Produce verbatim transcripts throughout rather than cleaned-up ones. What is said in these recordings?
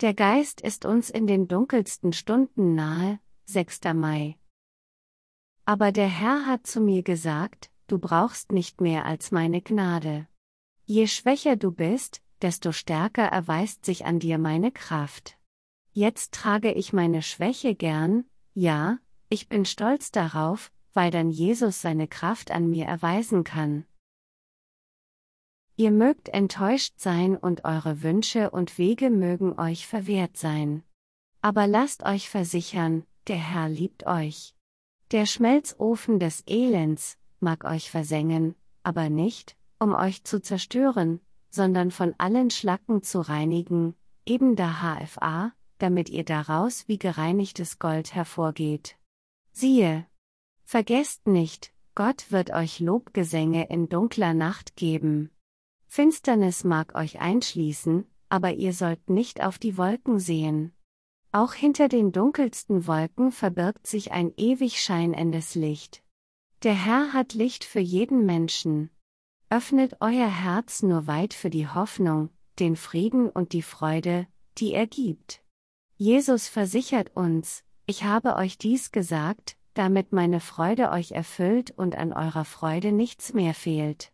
Der Geist ist uns in den dunkelsten Stunden nahe, sechster Mai. Aber der Herr hat zu mir gesagt, du brauchst nicht mehr als meine Gnade. Je schwächer du bist, desto stärker erweist sich an dir meine Kraft. Jetzt trage ich meine Schwäche gern, ja, ich bin stolz darauf, weil dann Jesus seine Kraft an mir erweisen kann. Ihr mögt enttäuscht sein und eure Wünsche und Wege mögen euch verwehrt sein. Aber lasst euch versichern, der Herr liebt euch. Der Schmelzofen des Elends mag euch versengen, aber nicht, um euch zu zerstören, sondern von allen Schlacken zu reinigen, eben der H F A, damit ihr daraus wie gereinigtes Gold hervorgeht. Siehe! Vergesst nicht, Gott wird euch Lobgesänge in dunkler Nacht geben. Finsternis mag euch einschließen, aber ihr sollt nicht auf die Wolken sehen. Auch hinter den dunkelsten Wolken verbirgt sich ein ewig scheinendes Licht. Der Herr hat Licht für jeden Menschen. Öffnet euer Herz nur weit für die Hoffnung, den Frieden und die Freude, die er gibt. Jesus versichert uns, ich habe euch dies gesagt, damit meine Freude euch erfüllt und an eurer Freude nichts mehr fehlt.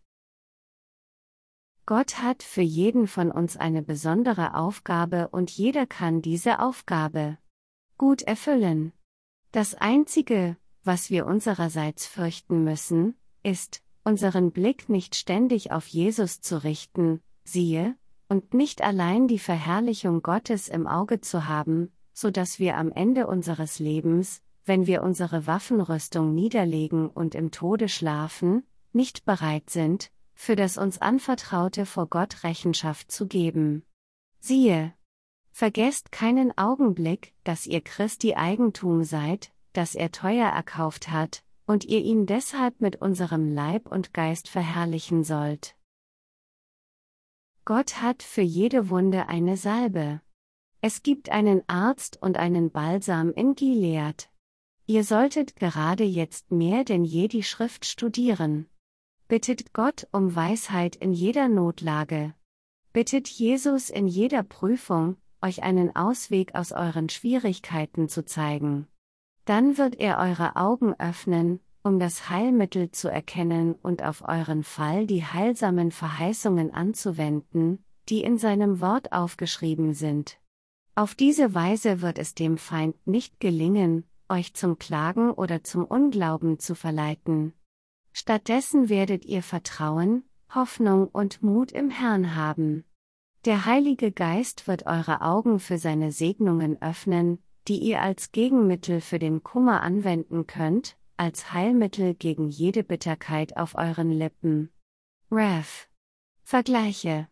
Gott hat für jeden von uns eine besondere Aufgabe und jeder kann diese Aufgabe gut erfüllen. Das Einzige, was wir unsererseits fürchten müssen, ist, unseren Blick nicht ständig auf Jesus zu richten, siehe, und nicht allein die Verherrlichung Gottes im Auge zu haben, so dass wir am Ende unseres Lebens, wenn wir unsere Waffenrüstung niederlegen und im Tode schlafen, nicht bereit sind, für das uns Anvertraute vor Gott Rechenschaft zu geben. Siehe! Vergesst keinen Augenblick, dass ihr Christi Eigentum seid, das er teuer erkauft hat, und ihr ihn deshalb mit unserem Leib und Geist verherrlichen sollt. Gott hat für jede Wunde eine Salbe. Es gibt einen Arzt und einen Balsam in Gilead. Ihr solltet gerade jetzt mehr denn je die Schrift studieren. Bittet Gott um Weisheit in jeder Notlage. Bittet Jesus in jeder Prüfung, euch einen Ausweg aus euren Schwierigkeiten zu zeigen. Dann wird er eure Augen öffnen, um das Heilmittel zu erkennen und auf euren Fall die heilsamen Verheißungen anzuwenden, die in seinem Wort aufgeschrieben sind. Auf diese Weise wird es dem Feind nicht gelingen, euch zum Klagen oder zum Unglauben zu verleiten. Stattdessen werdet ihr Vertrauen, Hoffnung und Mut im Herrn haben. Der Heilige Geist wird eure Augen für seine Segnungen öffnen, die ihr als Gegenmittel für den Kummer anwenden könnt, als Heilmittel gegen jede Bitterkeit auf euren Lippen. Ref. Vergleiche.